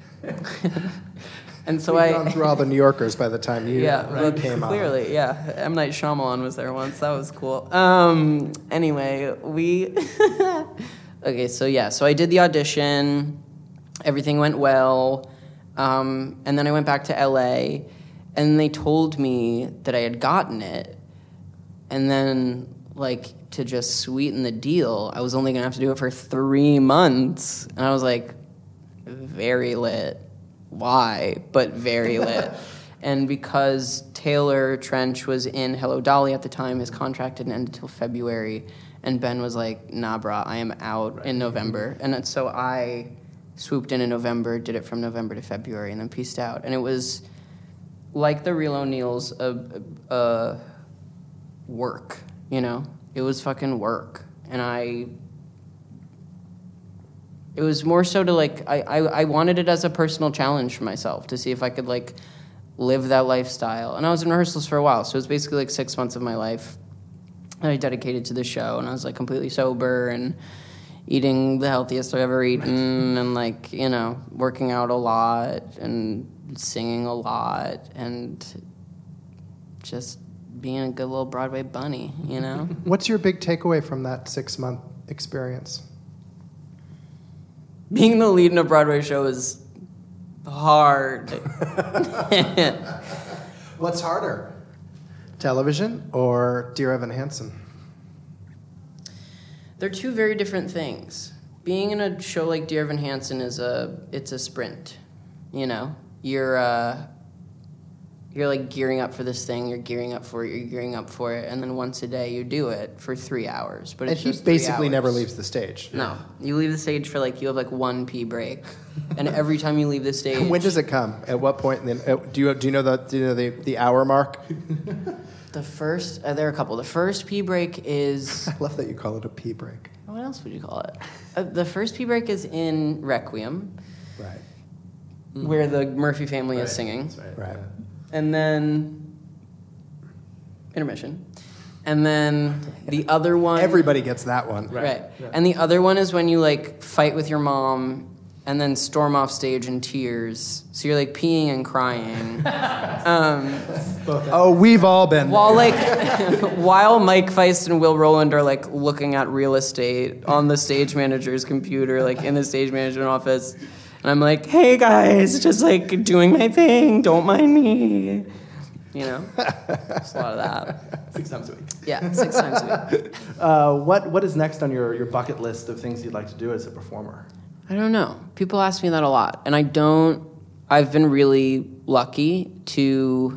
and so We've I... gone through all the New Yorkers by the time you yeah, right, well, came clearly, on. yeah. M. Night Shyamalan was there once. That was cool. Um, anyway, we... okay, so yeah. So I did the audition. Everything went well. Um, and then I went back to L A, and they told me that I had gotten it, and then, like, to just sweeten the deal, I was only going to have to do it for three months. And I was like, very lit. Why? But very lit. And because Taylor Trench was in Hello Dolly at the time, his contract didn't end until February, and Ben was like, nah, brah, I am out in November. And so I swooped in in November, did it from November to February, and then pieced out. And it was... like the Real O'Neills, uh, uh, work, you know? It was fucking work. And I... It was more so to, like... I, I, I wanted it as a personal challenge for myself, to see if I could, like, live that lifestyle. And I was in rehearsals for a while, so it was basically, like, six months of my life that I dedicated to the show. And I was, like, completely sober and eating the healthiest I've ever eaten and, like, you know, working out a lot and... singing a lot and just being a good little Broadway bunny, you know? What's your big takeaway from that six-month experience? Being the lead in a Broadway show is hard. What's harder? Television or Dear Evan Hansen? They're two very different things. Being in a show like Dear Evan Hansen is a, it's a sprint, you know? You're, uh, you're like gearing up for this thing, you're gearing up for it, you're gearing up for it, and then once a day you do it for three hours. But and it's he just basically three never hours. leaves the stage. No, you leave the stage for like, you have like one pee break. And every time you leave the stage... When does it come? At what point? And then, uh, do you do you know the do you know the, the hour mark? The first, uh, there are a couple. The first pee break is... I love that you call it a pee break. What else would you call it? Uh, the first pee break is in Requiem. Right. Where the Murphy family Right. is singing. That's right. Right. And then intermission. And then the other one... Everybody gets that one. Right. Yeah. And the other one is when you, like, fight with your mom and then storm off stage in tears. So you're, like, peeing and crying. um, oh, we've all been While, like, while Mike Feist and Will Rowland are, like, looking at real estate on the stage manager's computer, like, in the stage management office. And I'm like, hey, guys, just, like, doing my thing. Don't mind me. You know? It's a lot of that. Six times a week. Yeah, six times a week. Uh, what What is next on your, your bucket list of things you'd like to do as a performer? I don't know. People ask me that a lot. And I don't... I've been really lucky to...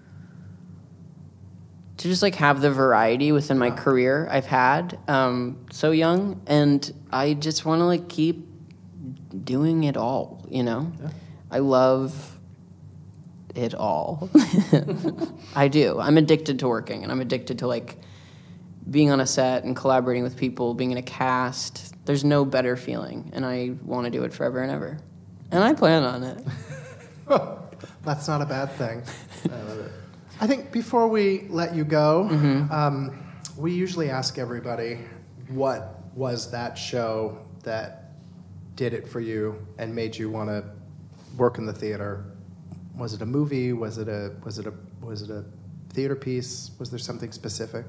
to just, like, have the variety within my career I've had um, so young. And I just want to, like, keep doing it all, you know? Yeah. I love... it all. I do. I'm addicted to working, and I'm addicted to, like, being on a set and collaborating with people, being in a cast. There's no better feeling, and I want to do it forever and ever. And I plan on it. That's not a bad thing. I love it. I think before we let you go, mm-hmm. um, we usually ask everybody, what was that show that did it for you and made you want to work in the theater? Was it a movie? Was it a was it a was it a theater piece? Was there something specific?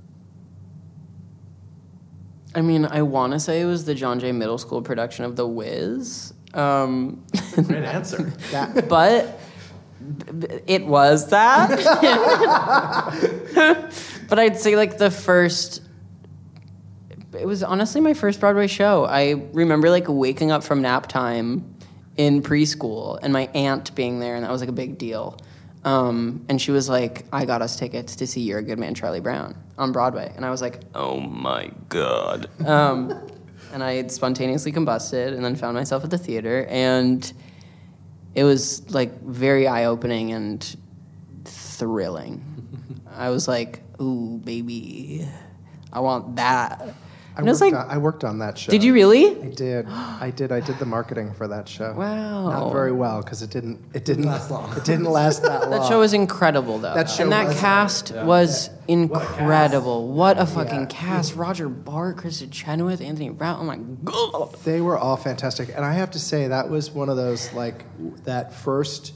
I mean, I want to say it was the John Jay Middle School production of The Wiz. Um, Great answer. That, but it was that. But I'd say like the first. It was honestly my first Broadway show. I remember like waking up from nap time in preschool, and my aunt being there, and that was like a big deal. Um, and she was like, I got us tickets to see You're a Good Man, Charlie Brown on Broadway. And I was like, oh my God. Um, and I had spontaneously combusted and then found myself at the theater, and it was like very eye-opening and thrilling. I was like, ooh, baby, I want that. I worked, like, on, I worked on that show. Did you really? I did. I did. I did the marketing for that show. Wow. Not very well because it didn't. It didn't last long. It didn't last that long. That show was incredible, though. That show and that was, cast yeah. was incredible. What a, what a fucking yeah. cast! Roger Bart, Kristen Chenoweth, Anthony Brown. Oh my God. They were all fantastic, and I have to say that was one of those like that first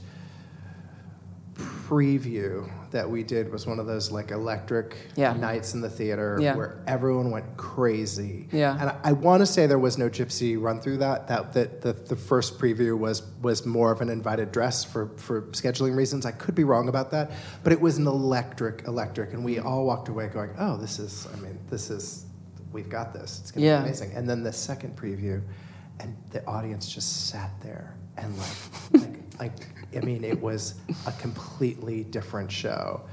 preview that we did was one of those like electric yeah. nights in the theater yeah. where everyone went crazy. Yeah. And I, I want to say there was no Gypsy run through that. That that the, the first preview was was more of an invited dress for, for scheduling reasons. I could be wrong about that, but it was an electric, electric, and we all walked away going, "Oh, this is. I mean, this is. We've got this. It's gonna yeah. be amazing." And then the second preview, and the audience just sat there and like like like. I mean, it was a completely different show.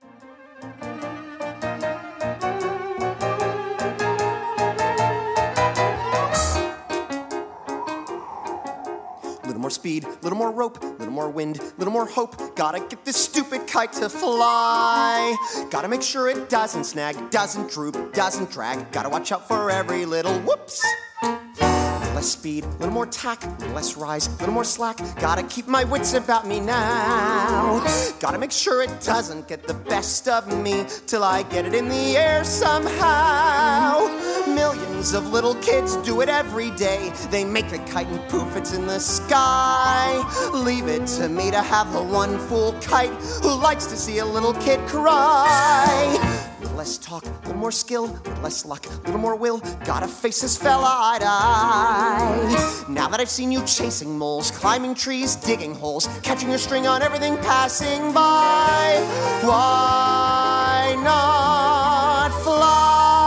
Little more speed, little more rope, little more wind, little more hope. Gotta get this stupid kite to fly. Gotta make sure it doesn't snag, doesn't droop, doesn't drag. Gotta watch out for every little whoops. Less speed, a little more tack, a little less rise, a little more slack. Gotta keep my wits about me now. Gotta make sure it doesn't get the best of me till I get it in the air somehow. Millions of little kids do it every day. They make the kite and poof, it's in the sky. Leave it to me to have the one fool kite who likes to see a little kid cry. Less talk, a little more skill, less luck, a little more will. Gotta face this fella eye to eye. Now that I've seen you chasing moles, climbing trees, digging holes, catching your string on everything passing by, why not fly?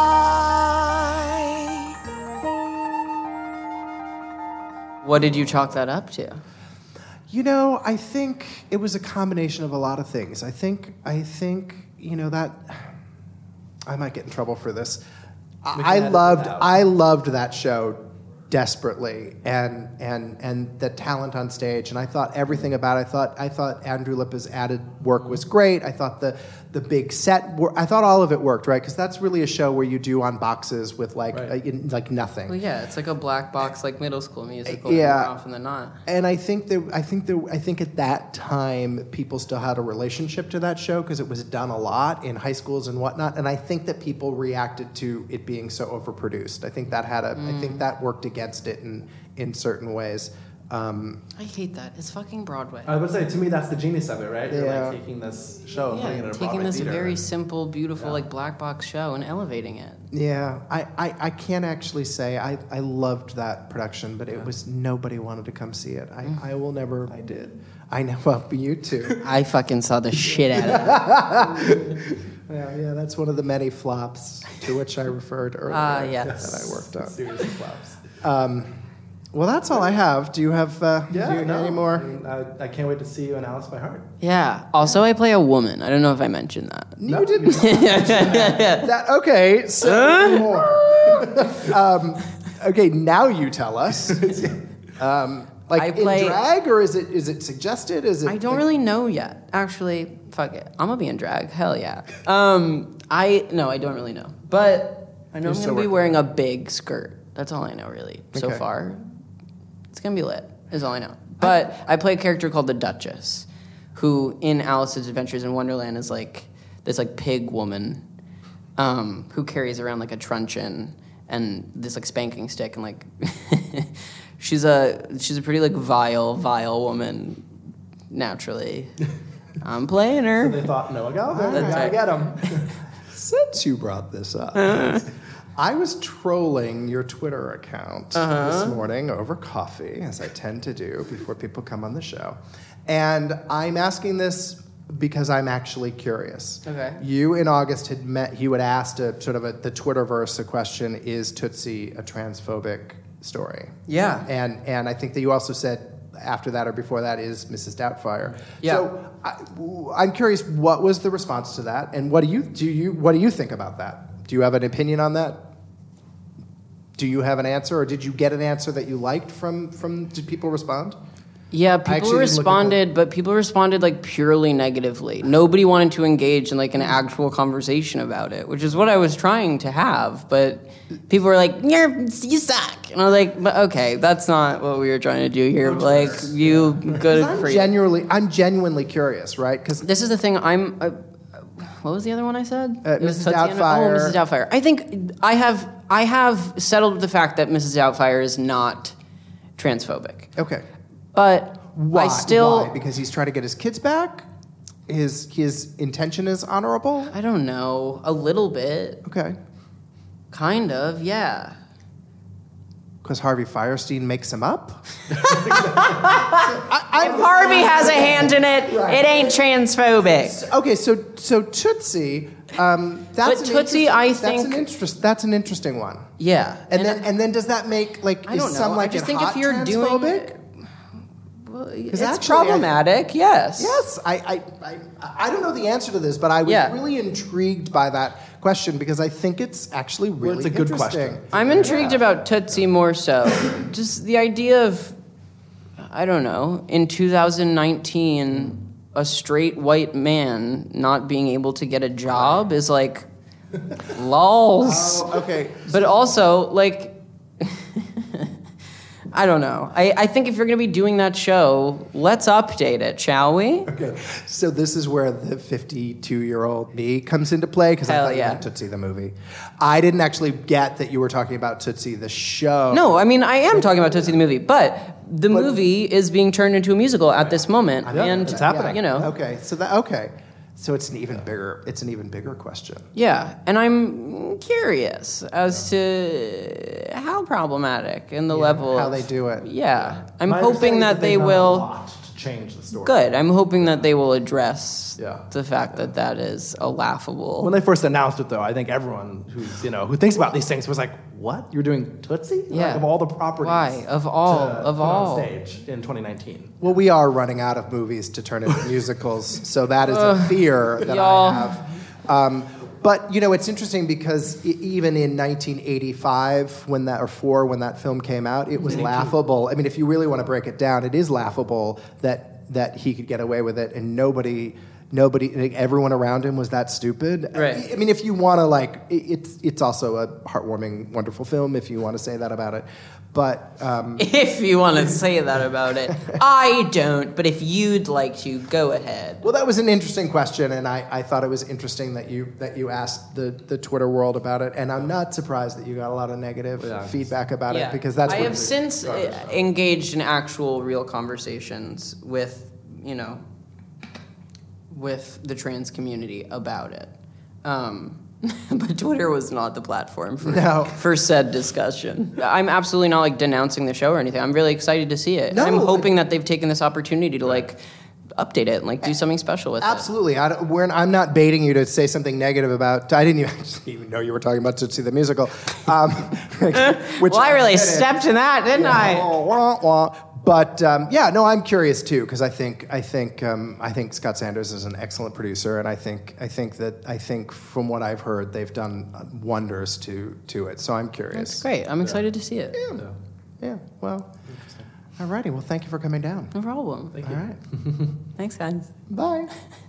What did you chalk that up to? You know, I think it was a combination of a lot of things. I think, I think, you know, that... I might get in trouble for this. I loved I loved that show desperately, and and and the talent on stage, and I thought everything about it. I thought I thought Andrew Lippa's added work was great. I thought the the big set, wor- I thought all of it worked, right? Because that's really a show where you do on boxes with like Right. uh, in, like nothing. Well, yeah, it's like a black box, like middle school musical. Yeah. More often than not. And I think that I think that I think at that time people still had a relationship to that show because it was done a lot in high schools and whatnot. And I think that people reacted to it being so overproduced. I think that had a Mm. I think that worked against it in in certain ways. Um, I hate that. It's fucking Broadway. I would say, to me, that's the genius of it, right? You're Yeah. like taking this show and putting it in Yeah, a taking Broadway this theater. very simple, beautiful, like black box show and elevating it. yeah, I, I, I can't actually say I, I loved that production, but it was nobody wanted to come see it. I, Mm. I will never. I did. I know. Well, you too. I fucking saw the shit out of it. Yeah, yeah, that's one of the many flops to which I referred earlier Ah, yes. that I worked on. Seriously flops. Um, well, that's all I have. Do you have uh, Yeah, do you, no. any more? I, mean, I, I can't wait to see you in Alice by Heart. Yeah. Also, I play a woman. I don't know if I mentioned that. You didn't. that, okay, so more. um, okay, now you tell us. Um, like I play- in drag, or is it is it suggested? Is it? I don't like- really know yet. Actually, fuck it. I'm gonna be in drag. Hell yeah. Um, I no, I don't really know, but I know You're I'm still gonna be working wearing a big skirt. That's all I know, really, so Okay. far. It's gonna be lit. Is all I know. But I play a character called the Duchess, who in Alice's Adventures in Wonderland is like this like pig woman, um, who carries around like a truncheon and this like spanking stick and like she's a she's a pretty like vile vile woman naturally. I'm playing her. So they thought, Noah Galvin, That's gotta right. get him. Since you brought this up, I was trolling your Twitter account Uh-huh. this morning over coffee, as I tend to do before people come on the show. And I'm asking this because I'm actually curious. Okay. You in August had met, you had asked a sort of a, the Twitterverse a question, is Tootsie a transphobic story? Yeah. And, and I think that you also said after that or before that is Missus Doubtfire. Yeah. So I, I'm curious, what was the response to that, and what do you do you what do you think about that? Do you have an opinion on that? Do you have an answer, or did you get an answer that you liked from from? Did people respond? Yeah, actually people didn't look at responded, but people responded like purely negatively. Nobody wanted to engage in like an actual conversation about it, which is what I was trying to have. But people were like, "You're you suck," and I was like, "But okay, that's not what we were trying to do here. Like, you good I'm for you." genuinely, I'm genuinely curious, right? Because This is the thing. I'm. Uh, what was the other one I said? Uh, It was Missus Tatiana- Doubtfire. Oh, Missus Doubtfire. I think I have. I have settled with the fact that Missus Doubtfire is not transphobic, okay, but why? I still. Why? Because he's trying to get his kids back. His his intention is honorable. I don't know. A little bit. Okay, Kind of, yeah. because Harvey Firestein makes him up. If Harvey has a hand in it, it ain't transphobic. Okay, so so Tootsie, um, that's But an Tootsie, interest- I that's think- an interest. That's an interesting one. Yeah. And, then and then does that make like I is don't know. some I like just it think hot if you're doing transphobic? Well, Because it's actually, I- problematic, yes. Yes, I, I, I, I don't know the answer to this, but I was Yeah. really intrigued by that question because I think it's actually really it's a good interesting. question. I'm intrigued about Tootsie more so. Just the idea of, I don't know, in two thousand nineteen, a straight white man not being able to get a job is like, lols. Oh, okay. But also, like, I don't know. I, I think if you're going to be doing that show, let's update it, shall we? Okay, so this is where the fifty-two-year-old me comes into play because I Hell thought yeah. you meant Tootsie the movie. I didn't actually get that you were talking about Tootsie the show. No, I mean, I am talking about Tootsie the movie, but the movie is being turned into a musical at this moment. Yeah, and, it's happening. you know. Okay, so that okay, so it's an even bigger. It's an even bigger question. Yeah, and I'm curious as to how problematic and the level how of- they do it. Yeah, I'm My hoping understanding is that they they've done a will. lot to change the story. Good. I'm hoping that they will address Yeah. the fact that that is a laughable. When they first announced it, though, I think everyone who's you know who thinks about these things was like, "What? You're doing Tootsie? Yeah. Like, of all the properties, Why? Of all- to of put all. on stage in twenty nineteen." Well, we are running out of movies to turn into musicals, so that is a fear that y'all. I have. Um, But, you know, it's interesting because e- even in nineteen eighty-five, when that, or four, when that film came out, it was laughable. I mean, if you really want to break it down, it is laughable that that he could get away with it and nobody... Nobody, everyone around him was that stupid. Right. I mean, if you want to, like, it's it's also a heartwarming, wonderful film. If you want to say that about it, but um, if you want to say that about it, I don't. But if you'd like to, go ahead. Well, that was an interesting question, and I, I thought it was interesting that you that you asked the, the Twitter world about it. And I'm not surprised that you got a lot of negative yeah. feedback about yeah. it because that's. I what have since uh, engaged in actual, real conversations with you know. with the trans community about it. Um, but Twitter was not the platform for no. for said discussion. I'm absolutely not like denouncing the show or anything. I'm really excited to see it. No, I'm hoping that they've taken this opportunity to like update it and like do something special with absolutely. it. Absolutely. We're, I'm not baiting you to say something negative about... I didn't even, even know you were talking about Tootsie the Musical. Um, which well, I really stepped in that, didn't yeah. I? Wah, wah. But um, yeah, no, I'm curious too because I think I think um, I think Scott Sanders is an excellent producer, and I think I think that I think from what I've heard, they've done wonders to to it. So I'm curious. That's great. I'm excited yeah. to see it. Yeah. Yeah. yeah. Well. All righty. Well, thank you for coming down. No problem. Thank you. All right. Thanks, guys. Bye.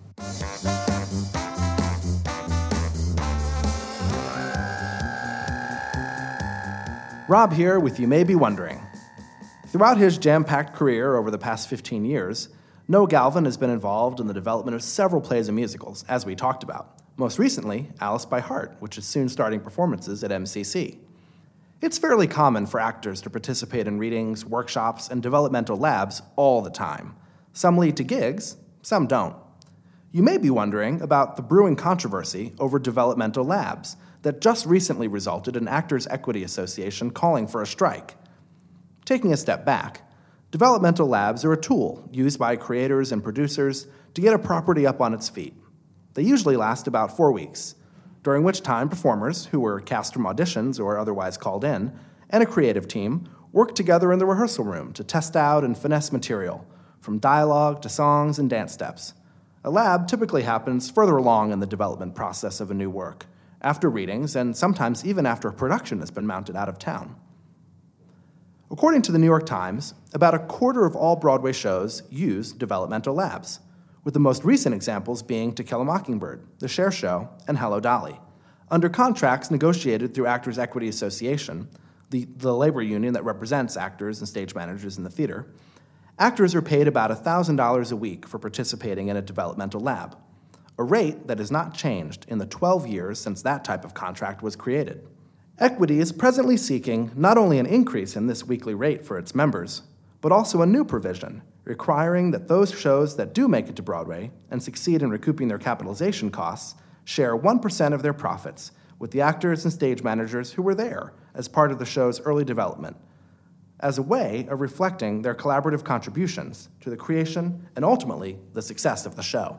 Rob here with You May Be Wondering. Throughout his jam-packed career over the past fifteen years, Noah Galvin has been involved in the development of several plays and musicals, as we talked about. Most recently, Alice by Heart, which is soon starting performances at M C C. It's fairly common for actors to participate in readings, workshops, and developmental labs all the time. Some lead to gigs, some don't. You may be wondering about the brewing controversy over developmental labs that just recently resulted in Actors Equity Association calling for a strike. Taking a step back, developmental labs are a tool used by creators and producers to get a property up on its feet. They usually last about four weeks, during which time performers, who were cast from auditions or otherwise called in, and a creative team work together in the rehearsal room to test out and finesse material, from dialogue to songs and dance steps. A lab typically happens further along in the development process of a new work, after readings and sometimes even after a production has been mounted out of town. According to the New York Times, about a quarter of all Broadway shows use developmental labs, with the most recent examples being To Kill a Mockingbird, The Cher Show, and Hello, Dolly. Under contracts negotiated through Actors Equity Association, the, the labor union that represents actors and stage managers in the theater, actors are paid about one thousand dollars a week for participating in a developmental lab, a rate that has not changed in the twelve years since that type of contract was created. Equity is presently seeking not only an increase in this weekly rate for its members, but also a new provision requiring that those shows that do make it to Broadway and succeed in recouping their capitalization costs share one percent of their profits with the actors and stage managers who were there as part of the show's early development, as a way of reflecting their collaborative contributions to the creation and ultimately the success of the show.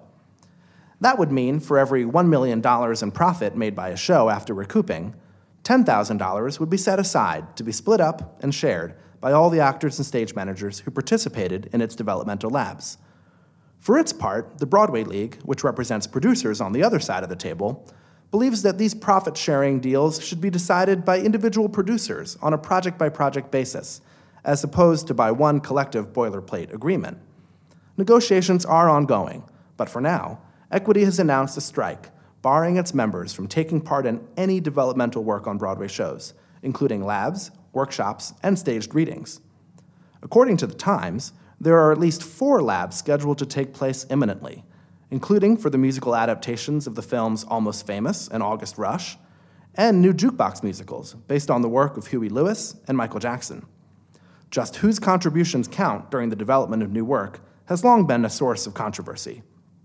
That would mean for every one million dollars in profit made by a show after recouping, ten thousand dollars would be set aside to be split up and shared by all the actors and stage managers who participated in its developmental labs. For its part, the Broadway League, which represents producers on the other side of the table, believes that these profit-sharing deals should be decided by individual producers on a project-by-project basis, as opposed to by one collective boilerplate agreement. Negotiations are ongoing, but for now, Equity has announced a strike, barring its members from taking part in any developmental work on Broadway shows, including labs, workshops, and staged readings. According to The Times, there are at least four labs scheduled to take place imminently, including for the musical adaptations of the films Almost Famous and August Rush, and new jukebox musicals based on the work of Huey Lewis and Michael Jackson. Just whose contributions count during the development of new work has long been a source of controversy.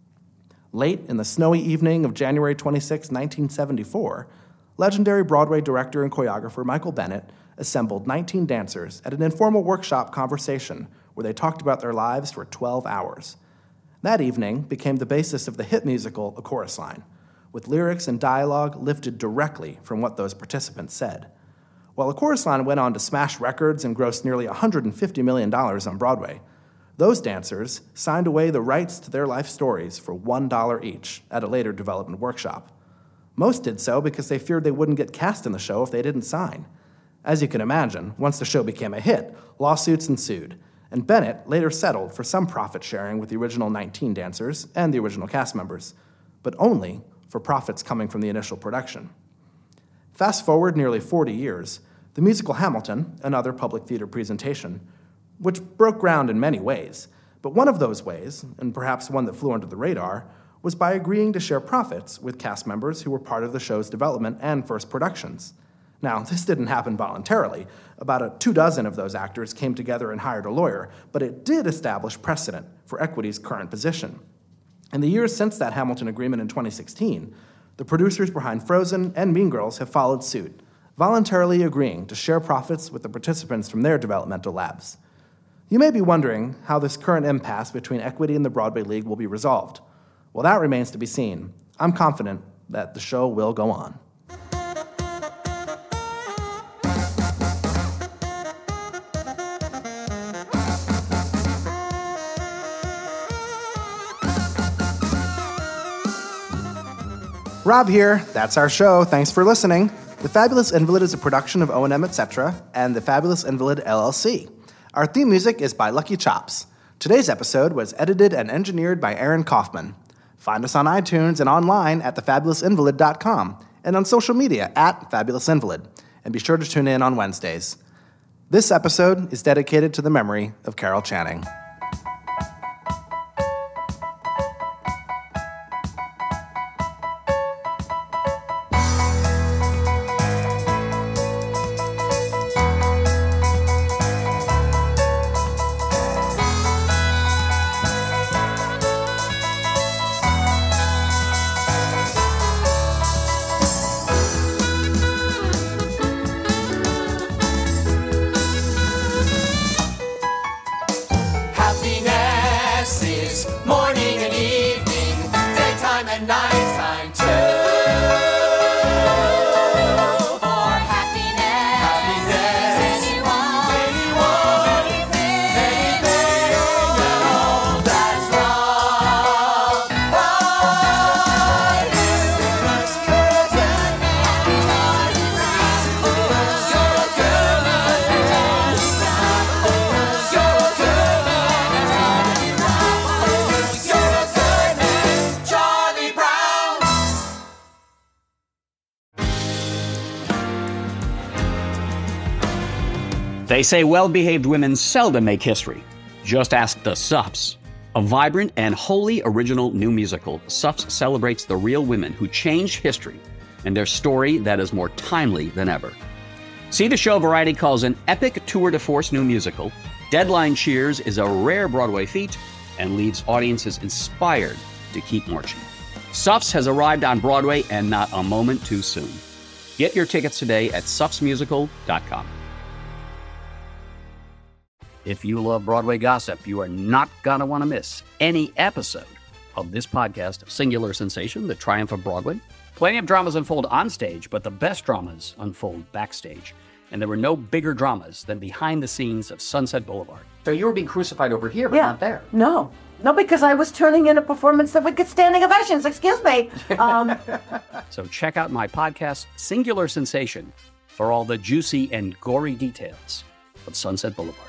Late in the snowy evening of January twenty-sixth, nineteen seventy-four, legendary Broadway director and choreographer Michael Bennett assembled nineteen dancers at an informal workshop conversation where they talked about their lives for twelve hours. That evening became the basis of the hit musical A Chorus Line, with lyrics and dialogue lifted directly from what those participants said. While A Chorus Line went on to smash records and gross nearly one hundred fifty million dollars on Broadway, those dancers signed away the rights to their life stories for one dollar each at a later development workshop. Most did so because they feared they wouldn't get cast in the show if they didn't sign. As you can imagine, once the show became a hit, lawsuits ensued, and Bennett later settled for some profit sharing with the original nineteen dancers and the original cast members, but only for profits coming from the initial production. Fast forward nearly forty years, the musical Hamilton, another public theater presentation, which broke ground in many ways, but one of those ways, and perhaps one that flew under the radar, was by agreeing to share profits with cast members who were part of the show's development and first productions. Now, this didn't happen voluntarily. About a two dozen of those actors came together and hired a lawyer, but it did establish precedent for Equity's current position. In the years since that Hamilton agreement in twenty sixteen, the producers behind Frozen and Mean Girls have followed suit, voluntarily agreeing to share profits with the participants from their developmental labs. You may be wondering how this current impasse between Equity and the Broadway League will be resolved. Well, that remains to be seen. I'm confident that the show will go on. Rob here. That's our show. Thanks for listening. The Fabulous Invalid is a production of O and M et cetera and The Fabulous Invalid, L L C. Our theme music is by Lucky Chops. Today's episode was edited and engineered by Aaron Kaufman. Find us on iTunes and online at the fabulous invalid dot com and on social media at Fabulous Invalid. And be sure to tune in on Wednesdays. This episode is dedicated to the memory of Carol Channing. They say well-behaved women seldom make history. Just ask the Suffs. A vibrant and wholly original new musical, Suffs celebrates the real women who changed history and their story that is more timely than ever. See the show Variety calls an epic tour de force new musical. Deadline cheers is a rare Broadway feat and leaves audiences inspired to keep marching. Suffs has arrived on Broadway and not a moment too soon. Get your tickets today at suffs musical dot com. If you love Broadway gossip, you are not going to want to miss any episode of this podcast, Singular Sensation, The Triumph of Broadway. Plenty of dramas unfold on stage, but the best dramas unfold backstage. And there were no bigger dramas than behind the scenes of Sunset Boulevard. So you were being crucified over here, but yeah. not there. No. No, because I was turning in a performance that would get standing ovations. Excuse me. Um, so check out my podcast, Singular Sensation, for all the juicy and gory details of Sunset Boulevard.